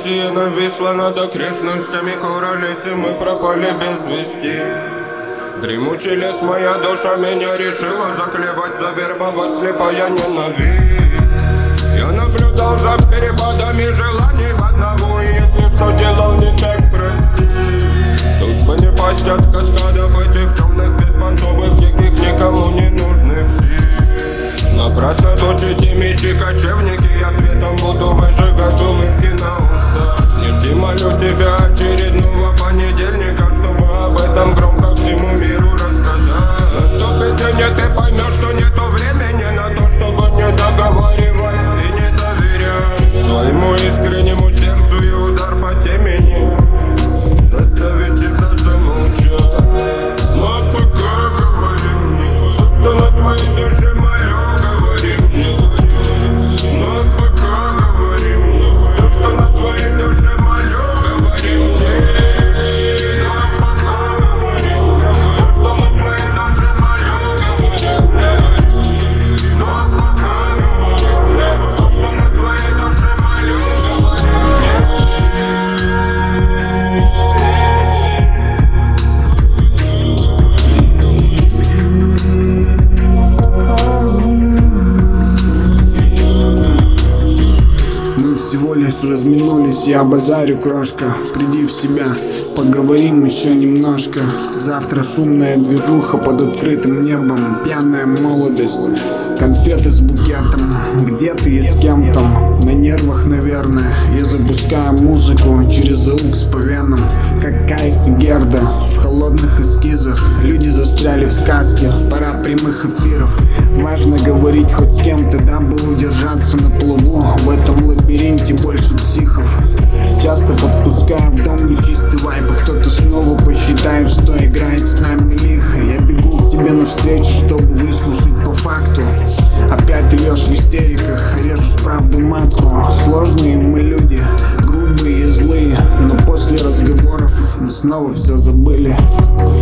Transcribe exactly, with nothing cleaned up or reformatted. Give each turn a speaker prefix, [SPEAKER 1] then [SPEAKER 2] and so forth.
[SPEAKER 1] Россия нависла над окрестностями Куралеси, мы пропали без вести. Дремучий лес, моя душа меня решила заклевать, завербовать, слепая ненависть. Я наблюдал за перепадами желаний в одного, и если что делал не так, прости. Тут бы не пощад каскадов этих темных беспонтовых, никаких никому не нужных сил. Напрасно точите мечи кочевники, я светом буду выжигать улыбки на устах. Не жди, молю тебя, очередного понедельника, чтобы об этом громко всему миру рассказать. Наступит день, и ты поймешь, что нету времени на то, чтобы не договаривать и не доверять своему искреннему сердцу, и удар по темени заставит тебя замолчать. Но пока говори мне все, что на твоей душе молю, говори мне. Но пока говори мне все, что на твоей душе молю, говори мне. Но пока говори мне все, что на твоей душе молю, говори мне. Но пока говори мне все, что на твоей душе молю, говори мне.
[SPEAKER 2] Мы всего лишь разминулись, я базарю, крошка. Приди в себя, поговорим еще немножко. Завтра шумная движуха под открытым небом, пьяная молодость, конфеты с букетом. Где ты и с кем там? На нервах, наверное. Я запускаю музыку через аукс по венам, как Кай и Герда в холодных эскизах. Люди застряли в сказке, пора прямых эфиров. Важно говорить хоть с кем-то, дабы удержаться на плаву. В этом лабиринте больше психов. Часто подпускаю в дом нечистый вайб, а кто-то снова посчитает, что играет с нами лихо. Я бегу к тебе навстречу, чтобы выслушать по факту. Опять рвешь в истериках, режешь правду матку. Сложные мы люди, грубые и злые, но после разговоров мы снова все забыли.